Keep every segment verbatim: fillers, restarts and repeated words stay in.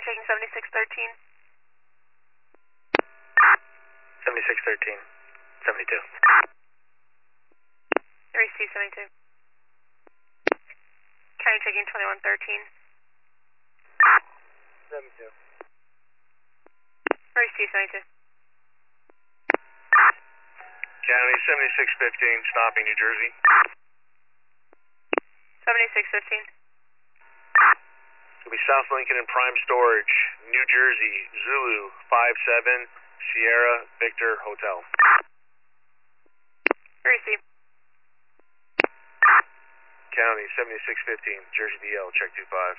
checking seventy-six thirteen. seventy-six thirteen, seventy-two. Receive seventy-two. County checking twenty-one thirteen. seventy-two. Receive seventy-two. County seventy-six fifteen, stopping New Jersey. seventy-six fifteen. It'll be South Lincoln and Prime Storage, New Jersey, Zulu five seven, Sierra Victor Hotel. Receive. County seventy-six fifteen, Jersey D L, check two five.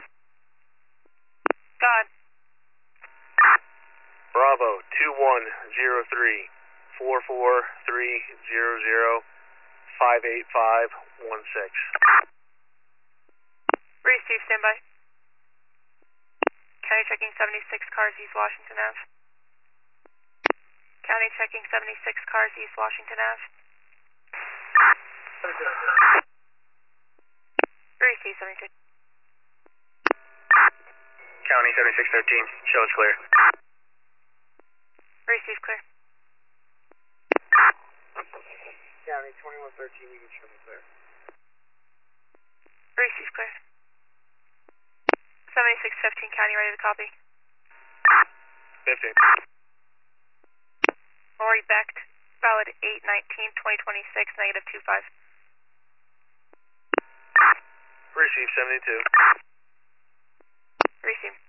God. Bravo two one zero three, four four three zero zero, five eight five one six. Receive, standby. County checking seventy-six cars East Washington Ave. County checking seventy-six cars East Washington Ave. Receive seventy-two. County seventy-six thirteen, show is clear. Receive clear. County twenty-one thirteen, you can show me clear. Receive clear. seventy-six fifteen, County ready to copy. fifteen. Lori Becht, valid eight nineteen twenty twenty-six, negative two five. Receive seventy-two. Receive.